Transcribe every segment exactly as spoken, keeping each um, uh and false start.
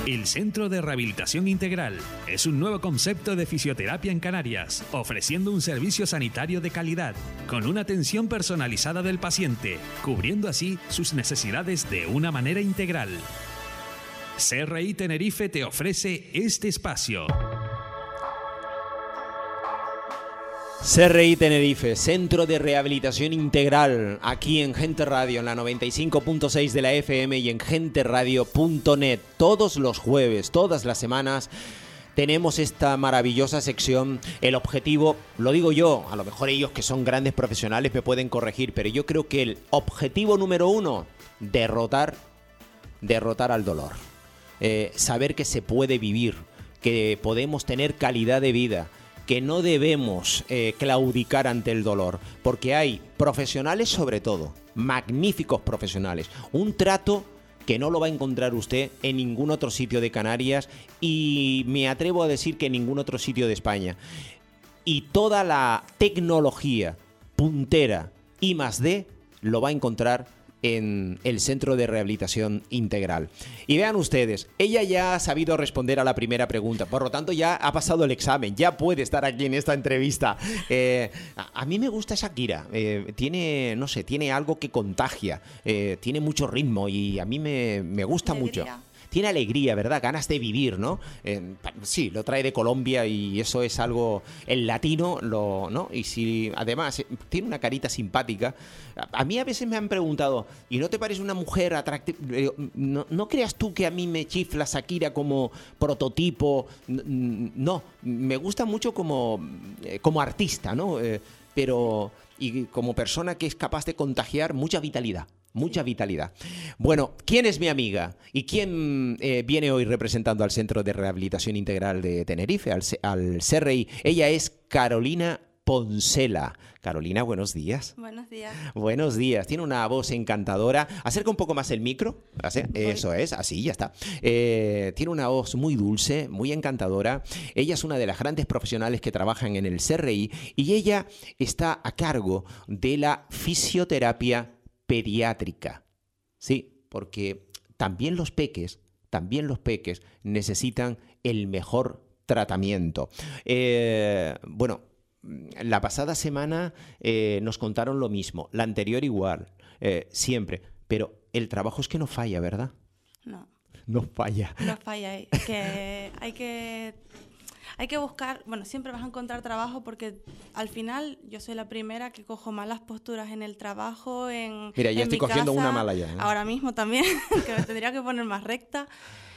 El Centro de Rehabilitación Integral es un nuevo concepto de fisioterapia en Canarias, ofreciendo un servicio sanitario de calidad, con una atención personalizada del paciente, cubriendo así sus necesidades de una manera integral. C R I Tenerife te ofrece este espacio. C R I Tenerife, Centro de Rehabilitación Integral, aquí en Gente Radio, en la noventa y cinco punto seis de la F M y en gente radio punto net. Todos los jueves, todas las semanas, tenemos esta maravillosa sección. El objetivo, lo digo yo, a lo mejor ellos que son grandes profesionales me pueden corregir, pero yo creo que el objetivo número uno, derrotar, derrotar al dolor. Eh, saber que se puede vivir, que podemos tener calidad de vida, que no debemos eh, claudicar ante el dolor, porque hay profesionales sobre todo, magníficos profesionales, un trato que no lo va a encontrar usted en ningún otro sitio de Canarias y me atrevo a decir que en ningún otro sitio de España. Y toda la tecnología puntera I más D lo va a encontrar en el Centro de Rehabilitación Integral. Y vean ustedes, ella ya ha sabido responder a la primera pregunta, por lo tanto ya ha pasado el examen, ya puede estar aquí en esta entrevista. Eh, a, a mí me gusta Shakira, eh, tiene, no sé, tiene algo que contagia, eh, tiene mucho ritmo y a mí me, me gusta mucho. Tiene alegría, ¿verdad? Ganas de vivir, ¿no? Eh, sí, lo trae de Colombia y eso es algo, el latino, lo, ¿no? Y si además tiene una carita simpática. A, a mí a veces me han preguntado, ¿y no te parece una mujer atractiva? ¿No, no creas tú que a mí me chifla Shakira como prototipo? No, me gusta mucho como, como artista, ¿no? Eh, pero y como persona que es capaz de contagiar mucha vitalidad. Mucha vitalidad. Bueno, ¿quién es mi amiga? ¿Y quién eh, viene hoy representando al Centro de Rehabilitación Integral de Tenerife, al, al C R I? Ella es Carolina Poncela. Carolina, buenos días. Buenos días. Buenos días. Tiene una voz encantadora. Acerca un poco más el micro. ¿Así? Eso es, así, ya está. Eh, tiene una voz muy dulce, muy encantadora. Ella es una de las grandes profesionales que trabajan en el C R I y ella está a cargo de la fisioterapia pediátrica, sí, porque también los peques, también los peques necesitan el mejor tratamiento. Eh, bueno, la pasada semana eh, nos contaron lo mismo, la anterior igual, eh, siempre, pero el trabajo es que no falla, ¿verdad? No. No falla. No falla, hay que, hay que Hay que buscar, bueno, siempre vas a encontrar trabajo porque al final yo soy la primera que cojo malas posturas en el trabajo, en Mira, ya en estoy mi cogiendo casa, una mala ya, ¿eh? Ahora mismo también, que me tendría que poner más recta.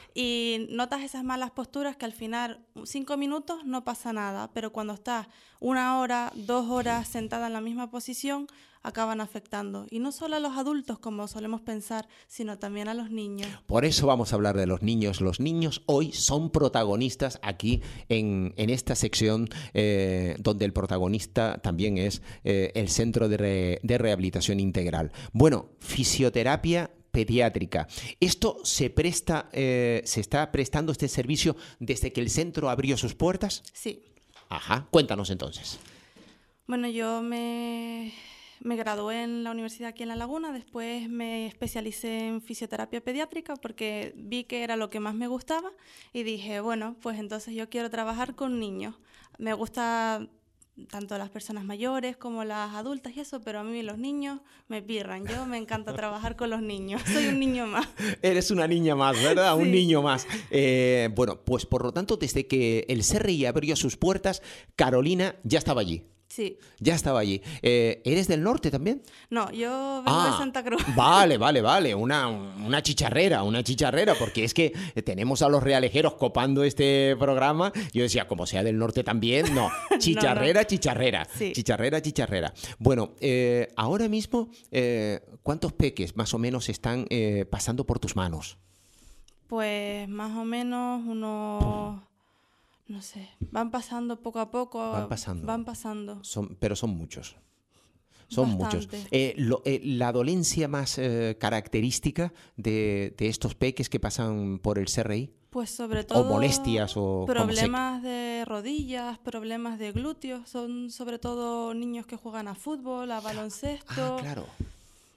Y notas esas malas posturas que al final, cinco minutos no pasa nada, pero cuando estás una hora, dos horas sentada en la misma posición, acaban afectando. Y no solo a los adultos, como solemos pensar, sino también a los niños. Por eso vamos a hablar de los niños. Los niños hoy son protagonistas aquí en, en esta sección, eh, donde el protagonista también es eh, el Centro de, Re, de Rehabilitación Integral. Bueno, fisioterapia pediátrica. Esto se presta, eh, se está prestando este servicio desde que el centro abrió sus puertas. Sí. Ajá. Cuéntanos entonces. Bueno, yo me, me gradué en la universidad aquí en La Laguna, después me especialicé en fisioterapia pediátrica porque vi que era lo que más me gustaba y dije, bueno, pues entonces yo quiero trabajar con niños. Me gusta tanto las personas mayores como las adultas y eso, pero a mí los niños me pirran. Yo me encanta trabajar con los niños. Soy un niño más. Eres una niña más, ¿verdad? Sí. Un niño más. Eh, bueno, pues por lo tanto, desde que el C R I abrió sus puertas, Carolina ya estaba allí. Sí. Ya estaba allí. Eh, ¿Eres del norte también? No, yo vengo ah, de Santa Cruz. Vale, vale, vale. Una, una chicharrera, una chicharrera, porque es que tenemos a los realejeros copando este programa. Yo decía, como sea del norte también, no. Chicharrera, no, no. chicharrera. Sí. Chicharrera, chicharrera. Bueno, eh, ahora mismo, eh, ¿cuántos peques más o menos están eh, pasando por tus manos? Pues más o menos unos... No sé, van pasando poco a poco. Van pasando. Van pasando. Son, pero son muchos. Son Bastante. muchos. Eh, lo, eh, la dolencia más eh, característica de, de estos peques que pasan por el C R I. Pues sobre todo. O molestias o. Problemas de rodillas, problemas de glúteos. Son sobre todo niños que juegan a fútbol, a baloncesto. Ah, claro.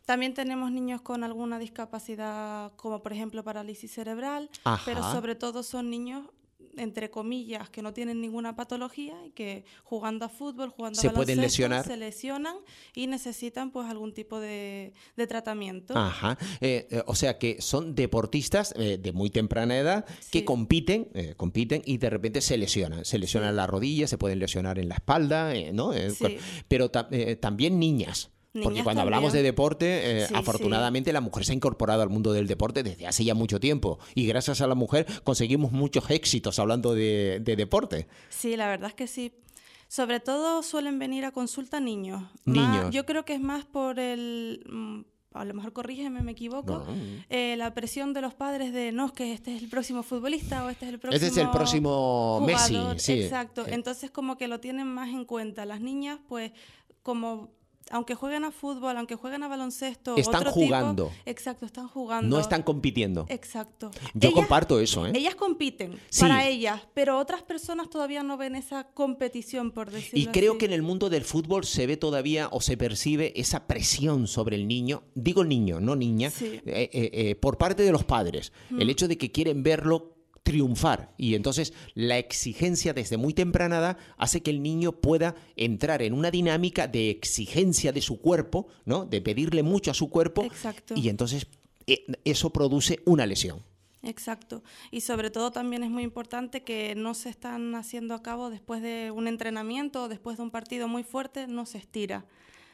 También tenemos niños con alguna discapacidad, como por ejemplo parálisis cerebral, Ajá. pero sobre todo son niños, entre comillas, que no tienen ninguna patología y que jugando a fútbol, jugando ¿Se a baloncesto, pueden lesionar? se lesionan y necesitan pues algún tipo de, de tratamiento. Ajá. Eh, eh, o sea que son deportistas eh, de muy temprana edad que Sí. compiten, eh, compiten y de repente se lesionan. Se lesionan Sí. la rodilla, se pueden lesionar en la espalda, eh, ¿no? Eh, Sí. Pero ta- eh, también niñas. Porque Niñas cuando hablamos de también. deporte, eh, Sí, afortunadamente la mujer se ha incorporado al mundo del deporte desde hace ya mucho tiempo. Y gracias a la mujer conseguimos muchos éxitos hablando de, de deporte. Sí, la verdad es que sí. Sobre todo suelen venir a consulta niños. Niños. Más- yo creo que es más por el... mm, a lo mejor corrígeme, me equivoco, No. eh, la presión de los padres de no, es que este es el próximo futbolista o este es el próximo Este es el próximo Messi, jugador. sí. Exacto, Eh. entonces como que lo tienen más en cuenta. Las niñas, pues, como aunque jueguen a fútbol, aunque jueguen a baloncesto, Están otro jugando. tipo, exacto, están jugando. No están compitiendo. Exacto. Yo Ellas- comparto eso, ¿eh? Ellas compiten Sí. para ellas, pero otras personas todavía no ven esa competición, por decirlo Y creo así. que en el mundo del fútbol se ve todavía o se percibe esa presión sobre el niño, digo niño, no niña, Sí. eh, eh, eh, por parte de los padres. El hecho de que quieren verlo triunfar y entonces la exigencia desde muy temprana edad hace que el niño pueda entrar en una dinámica de exigencia de su cuerpo, ¿no? De pedirle mucho a su cuerpo. Exacto. Y entonces eh, eso produce una lesión. Exacto. Y sobre todo también es muy importante que no se están haciendo a cabo después de un entrenamiento o después de un partido muy fuerte, no se estira.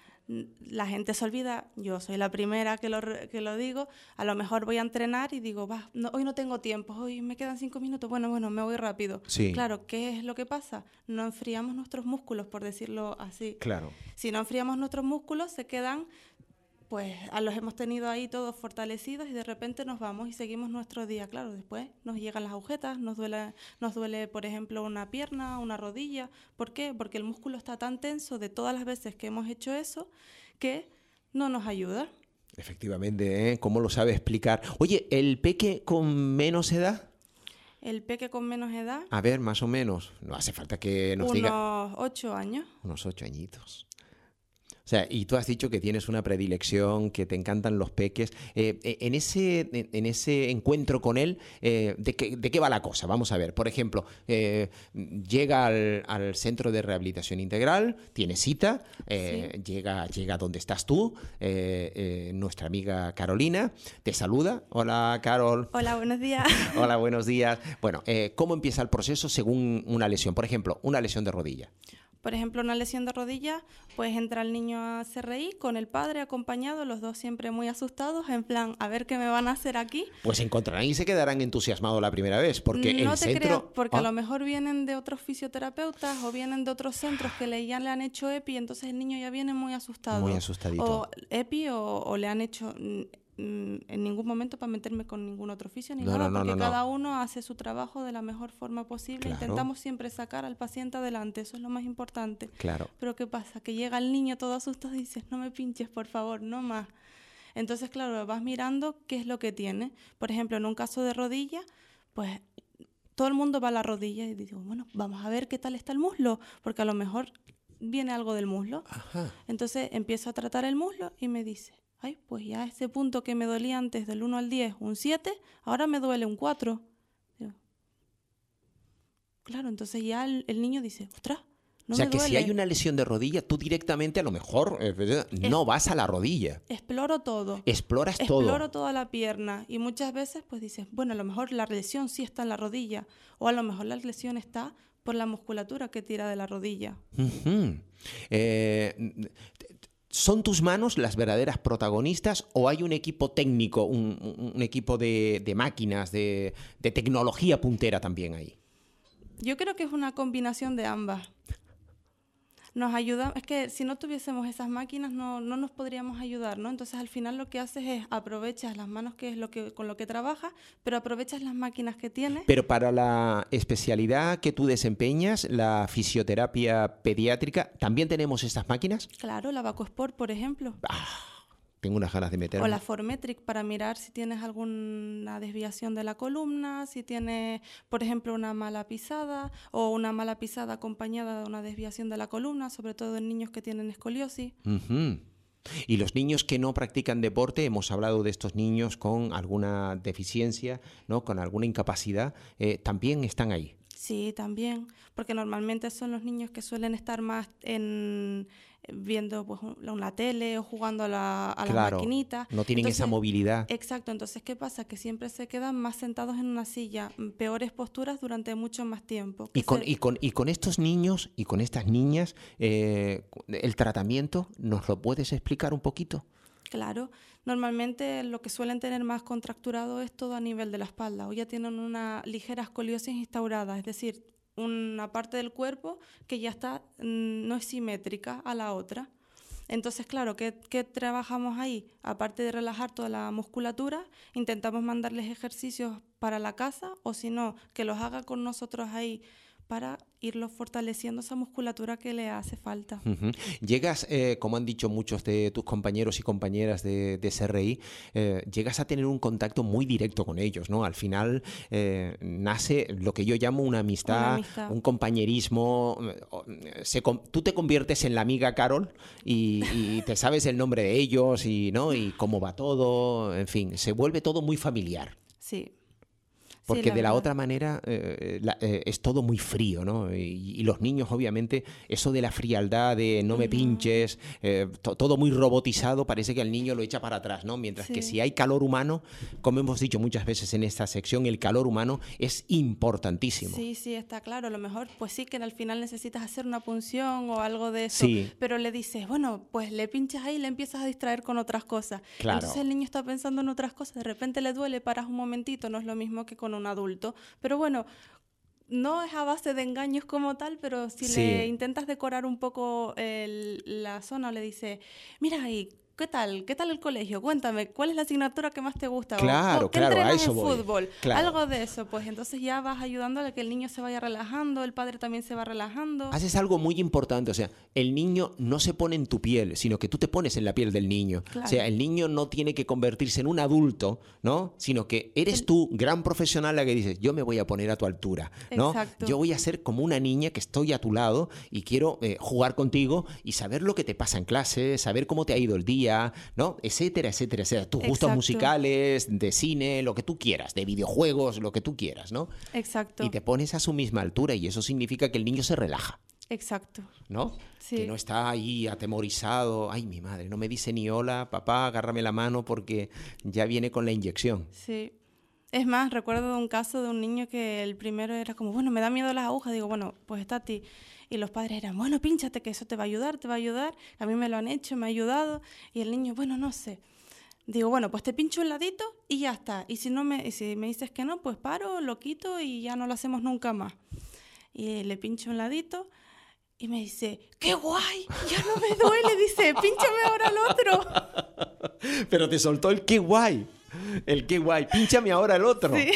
La gente se olvida, yo soy la primera que lo, re- que lo digo, a lo mejor voy a entrenar y digo, va, no, hoy no tengo tiempo, hoy me quedan cinco minutos, bueno, bueno, me voy rápido. Sí. Claro, ¿qué es lo que pasa? No enfriamos nuestros músculos, por decirlo así. Claro. Si no enfriamos nuestros músculos, se quedan, pues a los hemos tenido ahí todos fortalecidos y de repente nos vamos y seguimos nuestro día. Claro, después nos llegan las agujetas, nos duele, nos duele, por ejemplo, una pierna, una rodilla. ¿Por qué? Porque el músculo está tan tenso de todas las veces que hemos hecho eso que no nos ayuda. Efectivamente, ¿eh? ¿Cómo lo sabe explicar? Oye, ¿el peque con menos edad? El peque con menos edad, A ver, más o menos. No hace falta que nos unos diga ocho años. unos ocho añitos. O sea, y tú has dicho que tienes una predilección, que te encantan los peques. Eh, eh, en, ese, en, en ese encuentro con él, eh, ¿de, qué, ¿de qué va la cosa? Vamos a ver. Por ejemplo, eh, llega al, al centro de rehabilitación integral, tiene cita, eh, llega, llega donde estás tú, eh, eh, nuestra amiga Carolina, te saluda. Hola, Carol. Hola, buenos días. Hola, buenos días. Bueno, eh, ¿cómo empieza el proceso según una lesión? Por ejemplo, una lesión de rodilla. Por ejemplo, una lesión de rodilla, pues entra el niño a C R I con el padre acompañado, los dos siempre muy asustados, en plan, a ver qué me van a hacer aquí. Pues se encontrarán y se quedarán entusiasmados la primera vez, porque no el te centro... creas, porque Ah, a lo mejor vienen de otros fisioterapeutas o vienen de otros centros que le, ya le han hecho EPI, entonces el niño ya viene muy asustado. Muy asustadito. O EPI o, o le han hecho... mm, mm, en ningún momento para meterme con ningún otro fisio ni No, nada, no, no, porque no, no. cada uno hace su trabajo de la mejor forma posible. Claro. Intentamos siempre sacar al paciente adelante, eso es lo más importante. Claro. Pero ¿qué pasa? Que llega el niño todo asustado y dices, no me pinches, por favor, no más. Entonces, claro, vas mirando qué es lo que tiene. Por ejemplo, en un caso de rodilla, pues todo el mundo va a la rodilla y digo, bueno, vamos a ver qué tal está el muslo, porque a lo mejor viene algo del muslo. Ajá. Entonces empiezo a tratar el muslo y me dice, ay, pues ya ese punto que me dolía antes del uno al diez, un siete, ahora me duele un cuatro. Digo, claro, entonces ya el, el niño dice, ostras, no o sea, me que duele. si hay una lesión de rodilla, tú directamente a lo mejor eh, no vas a la rodilla. Exploro todo. Exploras todo. Exploro toda la pierna y muchas veces pues dices, bueno, a lo mejor la lesión sí está en la rodilla o a lo mejor la lesión está por la musculatura que tira de la rodilla. Ujú. Eh, ¿Son tus manos las verdaderas protagonistas o hay un equipo técnico, un, un equipo de, de máquinas, de, de tecnología puntera también ahí? Yo creo que es una combinación de ambas. Nos ayuda, es que si no tuviésemos esas máquinas no, no nos podríamos ayudar, ¿no? Entonces al final lo que haces es aprovechas las manos, que es lo que con lo que trabajas, pero aprovechas las máquinas que tienes. Pero para la especialidad que tú desempeñas, la fisioterapia pediátrica, ¿también tenemos estas máquinas? Claro, la Vacosport, por ejemplo. Tengo unas ganas de meterme. O la Formetric para mirar si tienes alguna desviación de la columna, si tienes, por ejemplo, una mala pisada o una mala pisada acompañada de una desviación de la columna, sobre todo en niños que tienen escoliosis. Ujú. Y los niños que no practican deporte, hemos hablado de estos niños con alguna deficiencia, ¿no? Con alguna incapacidad, eh, también están ahí. Sí, también, porque normalmente son los niños que suelen estar más en viendo pues una tele o jugando a, la, a claro, las maquinitas. No tienen entonces, esa movilidad. Exacto, entonces ¿qué pasa? Que siempre se quedan más sentados en una silla, peores posturas durante mucho más tiempo. Y con, se... y, con, y con estos niños y con estas niñas, eh, el tratamiento, ¿nos lo puedes explicar un poquito? Claro, normalmente lo que suelen tener más contracturado es todo a nivel de la espalda, o ya tienen una ligera escoliosis instaurada, es decir, una parte del cuerpo que ya está, no es simétrica a la otra. Entonces, claro, ¿qué, qué trabajamos ahí? Aparte de relajar toda la musculatura, intentamos mandarles ejercicios para la casa, o si no, que los haga con nosotros ahí, para irlos fortaleciendo esa musculatura que le hace falta. Uh-huh. Llegas, eh, como han dicho muchos de tus compañeros y compañeras de, de S R I, eh, llegas a tener un contacto muy directo con ellos, ¿no? Al final eh, nace lo que yo llamo una amistad, una amistad. un compañerismo. Se, tú te conviertes en la amiga Carol y, y te sabes el nombre de ellos y, ¿no? y cómo va todo, en fin, se vuelve todo muy familiar. Sí. Porque sí, la de la verdad. otra manera eh, la, eh, es todo muy frío, ¿no? Y, y los niños, obviamente, eso de la frialdad, de no me Uh-huh. pinches, eh, to, todo muy robotizado, parece que al niño lo echa para atrás, ¿no? Mientras Sí. que si hay calor humano, como hemos dicho muchas veces en esta sección, el calor humano es importantísimo. Sí, sí, está claro. A lo mejor, pues sí, que al final necesitas hacer una punción o algo de eso. Sí. Pero le dices, bueno, pues le pinchas ahí y le empiezas a distraer con otras cosas. Claro. Entonces el niño está pensando en otras cosas. De repente le duele, paras un momentito, no es lo mismo que con un adulto. Pero bueno, no es a base de engaños como tal, pero si Sí. le intentas decorar un poco el, la zona, le dices, mira ahí, ¿qué tal? ¿Qué tal el colegio? Cuéntame, ¿cuál es la asignatura que más te gusta? Claro, ¿O qué claro, a entrenas eso en voy. fútbol? Claro. Algo de eso, pues entonces ya vas ayudando a que el niño se vaya relajando, el padre también se va relajando. Haces algo muy importante, o sea, el niño no se pone en tu piel, sino que tú te pones en la piel del niño. Claro. O sea, el niño no tiene que convertirse en un adulto, ¿no? Sino que eres El... tú, gran profesional, la que dices, yo me voy a poner a tu altura, ¿no? Exacto. Yo voy a ser como una niña que estoy a tu lado y quiero eh, jugar contigo y saber lo que te pasa en clase, saber cómo te ha ido el día, ¿no? Etcétera, etcétera, etcétera. Tus gustos Exacto. musicales, de cine, lo que tú quieras, de videojuegos, lo que tú quieras, ¿no? Exacto. Y te pones a su misma altura y eso significa que el niño se relaja. Exacto. ¿No? Sí. Que no está ahí atemorizado. Ay, mi madre, no me dice ni hola, papá, agárrame la mano porque ya viene con la inyección. Sí. Es más, recuerdo un caso de un niño que el primero era como, bueno, me da miedo las agujas. Digo, bueno, pues está a ti. Y los padres eran, bueno, pínchate, que eso te va a ayudar, te va a ayudar. A mí me lo han hecho, me ha ayudado. Y el niño, bueno, no sé. Digo, bueno, pues te pincho un ladito y ya está. Y si no me, y si me dices que no, pues paro, lo quito y ya no lo hacemos nunca más. Y le pincho un ladito y me dice, ¡qué guay! Ya no me duele. Dice, pínchame ahora el otro. Pero te soltó el qué guay. El qué guay. Pínchame ahora el otro. Sí.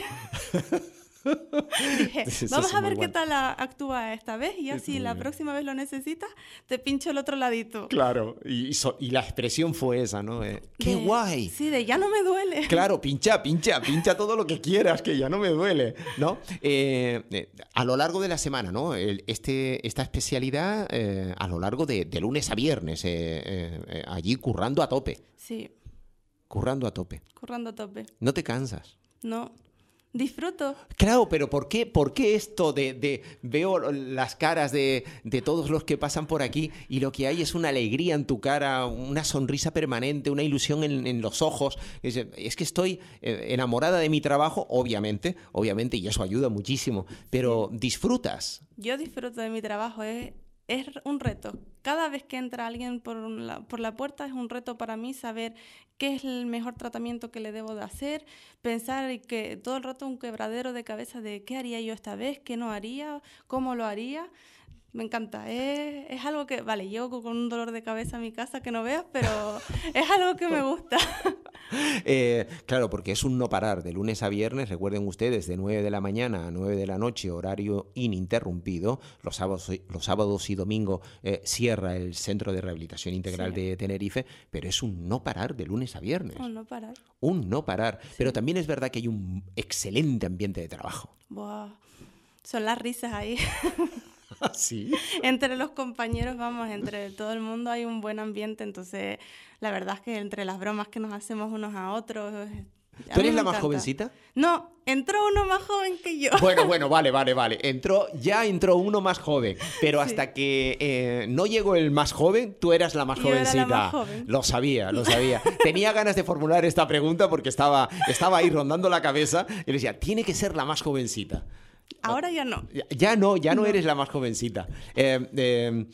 Dije, Eso vamos es a muy ver bueno. qué tal a- actúa esta vez y Es así muy la bien. próxima vez lo necesitas, te pincho el otro ladito. Claro. Y, y so- y la expresión fue esa, ¿no? Eh, ¡Qué De- guay! Sí, de ya no me duele. Claro, pincha, pincha, pincha todo lo que quieras, que ya no me duele, ¿no? Eh, eh, a lo largo de la semana, ¿no? El- este, esta especialidad eh, a lo largo de, de lunes a viernes, eh, eh, eh, allí currando a tope, Sí, currando a tope. currando a tope. No te cansas. No, disfruto. Claro, pero ¿por qué, por qué esto de, de veo las caras de, de todos los que pasan por aquí y lo que hay es una alegría en tu cara, una sonrisa permanente, una ilusión en, en los ojos? Es, es que estoy eh, enamorada de mi trabajo, obviamente, obviamente, y eso ayuda muchísimo, pero disfrutas. Yo disfruto de mi trabajo, es, es un reto. Cada vez que entra alguien por la, por la puerta es un reto para mí saber qué es el mejor tratamiento que le debo de hacer, pensar y que todo el rato un quebradero de cabeza de qué haría yo esta vez, qué no haría, cómo lo haría. Me encanta, es, es algo que, vale, llego con un dolor de cabeza a mi casa que no veas, pero es algo que me gusta. Eh, claro, porque es un no parar de lunes a viernes, recuerden ustedes, de nueve de la mañana a nueve de la noche, horario ininterrumpido. Los sábados, los sábados y domingo eh, cierra el Centro de Rehabilitación Integral Sí. de Tenerife, pero es un no parar de lunes a viernes. Oh, no parar. Un no parar. Pero también es verdad que hay un excelente ambiente de trabajo. Buah, son las risas ahí. ¿Sí? Entre los compañeros, vamos, entre todo el mundo hay un buen ambiente, entonces la verdad es que entre las bromas que nos hacemos unos a otros... ¿Tú eres la más jovencita? No, entró uno más joven que yo. Bueno, bueno, vale, vale, vale. Entró, ya entró uno más joven, pero Sí. hasta que eh, no llegó el más joven, tú eras la más Yo era la jovencita. más joven. Lo sabía, lo sabía. Tenía ganas de formular esta pregunta porque estaba, estaba ahí rondando la cabeza y le decía, tiene que ser la más jovencita. Ahora ya no. Ya, ya no, ya no, No. eres la más jovencita. Eh, eh,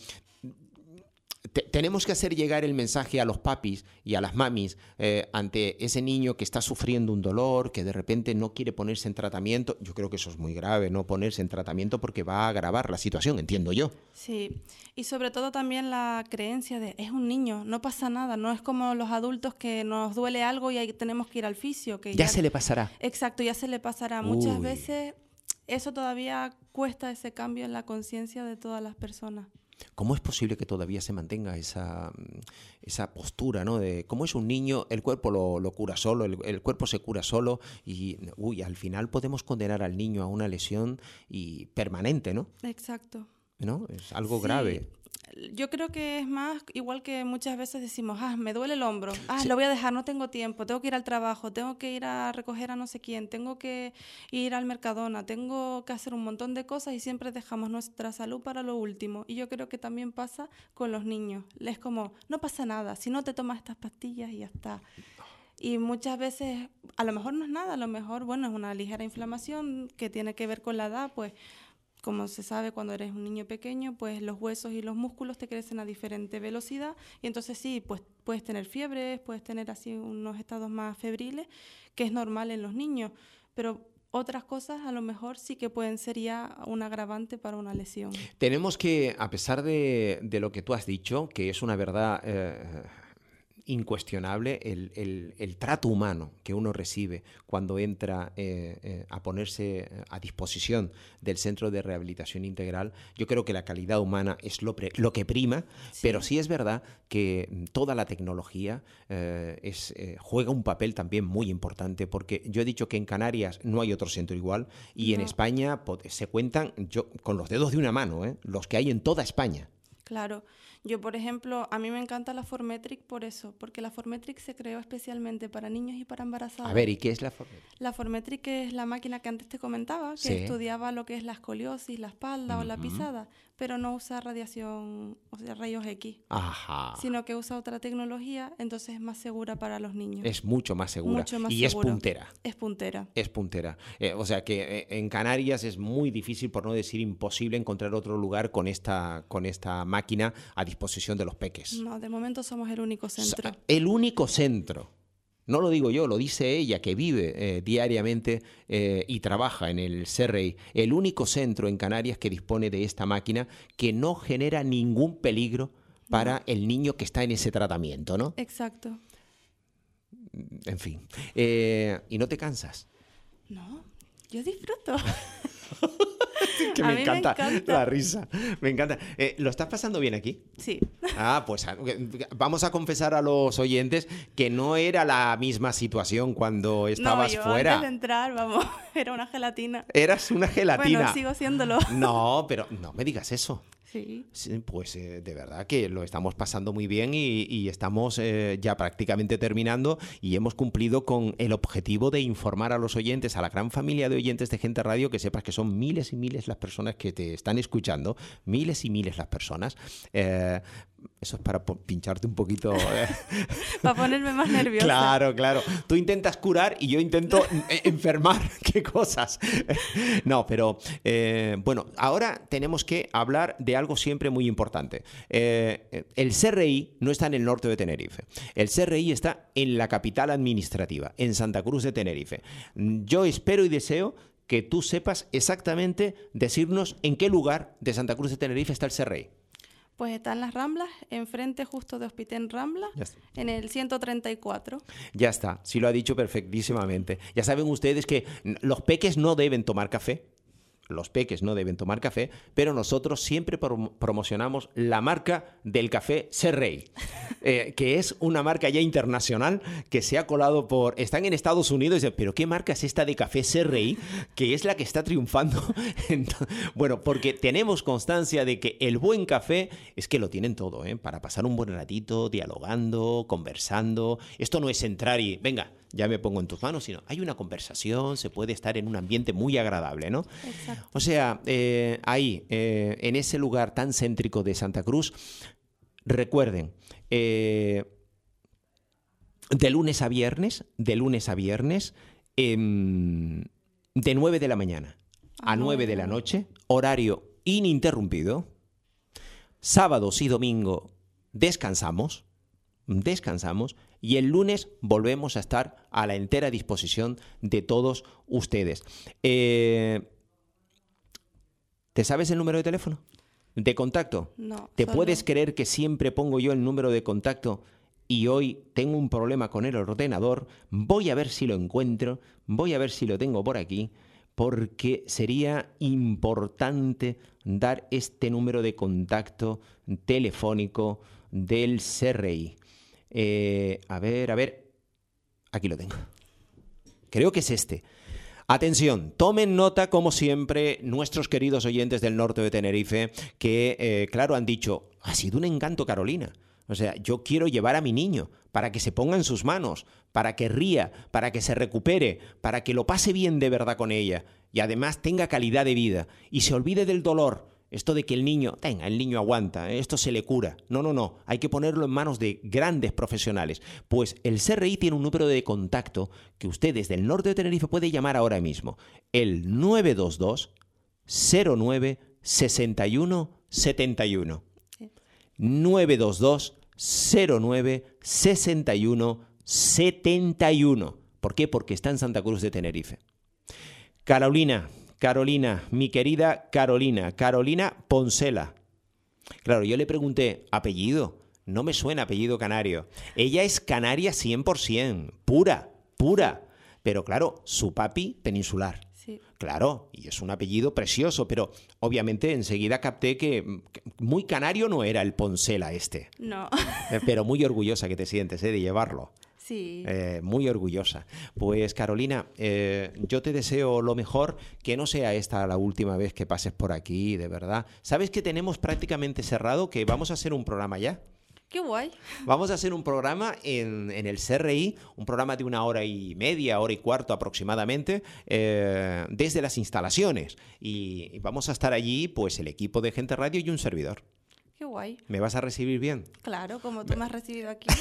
te- tenemos que hacer llegar el mensaje a los papis y a las mamis eh, ante ese niño que está sufriendo un dolor, que de repente no quiere ponerse en tratamiento. Yo creo que eso es muy grave, no ponerse en tratamiento porque va a agravar la situación, entiendo yo. Sí, y sobre todo también la creencia de es un niño, no pasa nada, no es como los adultos que nos duele algo y ahí tenemos que ir al fisio. Que Ya se le pasará. Exacto, ya se le pasará. Muchas Uy. veces eso todavía cuesta ese cambio en la conciencia de todas las personas. ¿Cómo es posible que todavía se mantenga esa, esa postura, ¿no? De cómo es un niño, el cuerpo lo, lo cura solo, el, el cuerpo se cura solo y uy, al final podemos condenar al niño a una lesión y permanente, ¿no? Exacto. ¿No? Es algo Sí, grave. Yo creo que es más igual que muchas veces decimos, ah, me duele el hombro, ah, Sí. lo voy a dejar, no tengo tiempo, tengo que ir al trabajo, tengo que ir a recoger a no sé quién, tengo que ir al Mercadona, tengo que hacer un montón de cosas y siempre dejamos nuestra salud para lo último. Y yo creo que también pasa con los niños. Es como, no pasa nada, si no te tomas estas pastillas y ya está. Y muchas veces, a lo mejor no es nada, a lo mejor, bueno, es una ligera inflamación que tiene que ver con la edad, pues como se sabe cuando eres un niño pequeño, pues los huesos y los músculos te crecen a diferente velocidad y entonces sí, pues puedes tener fiebres, puedes tener así unos estados más febriles, que es normal en los niños, pero otras cosas a lo mejor sí que pueden ser ya un agravante para una lesión. Tenemos que, a pesar de, de lo que tú has dicho, que es una verdad eh, incuestionable, el, el- el trato humano que uno recibe cuando entra eh, eh, a ponerse a disposición del Centro de Rehabilitación Integral, yo creo que la calidad humana es lo, pre- lo que prima, Sí. pero sí es verdad que toda la tecnología eh, es, eh, juega un papel también muy importante, porque yo he dicho que en Canarias no hay otro centro igual y en No. España po- se cuentan yo, con los dedos de una mano, ¿eh? Los que hay en toda España. Claro, yo por ejemplo, a mí me encanta la Formetric por eso, porque la Formetric se creó especialmente para niños y para embarazadas. A ver, ¿y qué es la forma? La Formetric es la máquina que antes te comentaba, que Sí. estudiaba lo que es la escoliosis, la espalda o la pisada, pero no usa radiación, o sea, rayos X, Ajá. sino que usa otra tecnología, entonces es más segura para los niños. Es mucho más segura. Mucho más y segura. es puntera. Es puntera. Es puntera. Eh, o sea que eh, en Canarias es muy difícil, por no decir imposible, encontrar otro lugar con esta, con esta máquina a disposición de los peques. No, de momento somos el único O sea, centro. el único centro. No lo digo yo, lo dice ella, que vive eh, diariamente eh, y trabaja en el C R I. El único centro en Canarias que dispone de esta máquina que no genera ningún peligro para el niño que está en ese tratamiento, ¿no? Exacto. En fin. Eh, ¿y no te cansas? No, yo disfruto. Que A me mí me encanta, encanta. la risa. Me encanta. Eh, ¿Lo estás pasando bien aquí? Sí. Ah, pues ah, vamos a confesar a los oyentes que no era la misma situación cuando estabas no, yo fuera. antes de entrar, vamos, era una gelatina. Eras una gelatina. Bueno, sigo siéndolo. No, pero no me digas eso. Sí. Sí, pues eh, de verdad que lo estamos pasando muy bien y, y estamos eh, ya prácticamente terminando y hemos cumplido con el objetivo de informar a los oyentes, a la gran familia de oyentes de Gente Radio, que sepas que son miles y miles las personas que te están escuchando, miles y miles las personas. Eh, eso es para po- pincharte un poquito. eh. Para ponerme más nerviosa. Claro, claro. Tú intentas curar y yo intento eh, enfermar. ¿Qué cosas? No, pero eh, bueno, ahora tenemos que hablar de algo siempre muy importante. Eh, el C R I no está en el norte de Tenerife. El C R I está en la capital administrativa, en Santa Cruz de Tenerife. Yo espero y deseo que tú sepas exactamente decirnos en qué lugar de Santa Cruz de Tenerife está el C R I. Pues está en las Ramblas, enfrente justo de Hospitén Rambla, Ya está. en el ciento treinta y cuatro. Ya está, sí lo ha dicho perfectísimamente. Ya saben ustedes que los peques no deben tomar café. los peques no deben tomar café, pero nosotros siempre prom- promocionamos la marca del café Serrey, eh, que es una marca ya internacional que se ha colado por... Están en Estados Unidos y dicen, ¿pero qué marca es esta de café Serrey? Que es la que está triunfando. Bueno, porque tenemos constancia de que el buen café es que lo tienen todo, ¿eh? Para pasar un buen ratito, dialogando, conversando. Esto no es entrar y, venga, ya me pongo en tus manos, sino hay una conversación, se puede estar en un ambiente muy agradable, ¿no? Exacto. O sea, eh, ahí, eh, en ese lugar tan céntrico de Santa Cruz, recuerden, eh, de lunes a viernes, de lunes a viernes, eh, de nueve de la mañana a nueve de la noche, horario ininterrumpido. Sábados y domingo descansamos, descansamos, y el lunes volvemos a estar a la entera disposición de todos ustedes. Eh, ¿Te sabes el número de teléfono? ¿De contacto? No. ¿Te solo- puedes creer que siempre pongo yo el número de contacto y hoy tengo un problema con el ordenador? Voy a ver si lo encuentro, voy a ver si lo tengo por aquí, porque sería importante dar este número de contacto telefónico del C R I. Eh, a ver, a ver, aquí lo tengo. Creo que es este. Atención, tomen nota, como siempre, nuestros queridos oyentes del norte de Tenerife, que, eh, claro, han dicho, ha sido un encanto, Carolina. O sea, yo quiero llevar a mi niño para que se ponga en sus manos, para que ría, para que se recupere, para que lo pase bien de verdad con ella y además tenga calidad de vida y se olvide del dolor. Esto de que el niño, venga, el niño aguanta, esto se le cura. No, no, no, hay que ponerlo en manos de grandes profesionales. Pues el C R I tiene un número de contacto que usted desde el norte de Tenerife puede llamar ahora mismo. El nueve dos dos cero nueve seis uno siete uno. nueve dos dos cero nueve seis uno siete uno. ¿Por qué? Porque está en Santa Cruz de Tenerife. Carolina, Carolina, mi querida Carolina, Carolina Poncela. Claro, yo le pregunté, ¿apellido? No me suena apellido canario. Ella es canaria cien por ciento, pura, pura. Pero claro, su papi peninsular. Sí. Claro, y es un apellido precioso, pero obviamente enseguida capté que, que muy canario no era el Poncela este. No. Eh, Pero muy orgullosa que te sientes, ¿eh? De llevarlo. Sí. Eh, muy orgullosa. Pues Carolina, eh, yo te deseo lo mejor, que no sea esta la última vez que pases por aquí, de verdad. ¿Sabes que tenemos prácticamente cerrado, que vamos a hacer un programa ya? Qué guay. Vamos a hacer un programa en, en el C R I, un programa de una hora y media, hora y cuarto aproximadamente, eh, desde las instalaciones. Y, y vamos a estar allí, pues el equipo de Gente Radio y un servidor. Qué guay. ¿Me vas a recibir bien? Claro, como tú me has recibido aquí.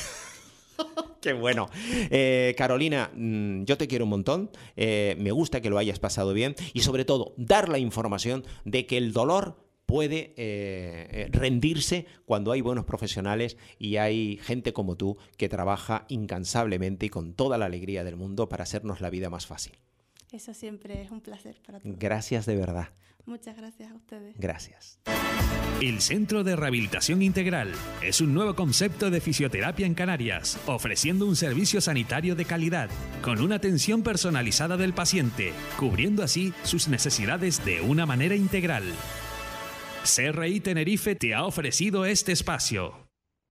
Qué bueno. Eh, Carolina, mmm, yo te quiero un montón. Eh, me gusta que lo hayas pasado bien y sobre todo dar la información de que el dolor puede eh, rendirse cuando hay buenos profesionales y hay gente como tú que trabaja incansablemente y con toda la alegría del mundo para hacernos la vida más fácil. Eso siempre es un placer para todos. Gracias de verdad. Muchas gracias a ustedes. Gracias. El Centro de Rehabilitación Integral es un nuevo concepto de fisioterapia en Canarias, ofreciendo un servicio sanitario de calidad, con una atención personalizada del paciente, cubriendo así sus necesidades de una manera integral. C R I Tenerife te ha ofrecido este espacio.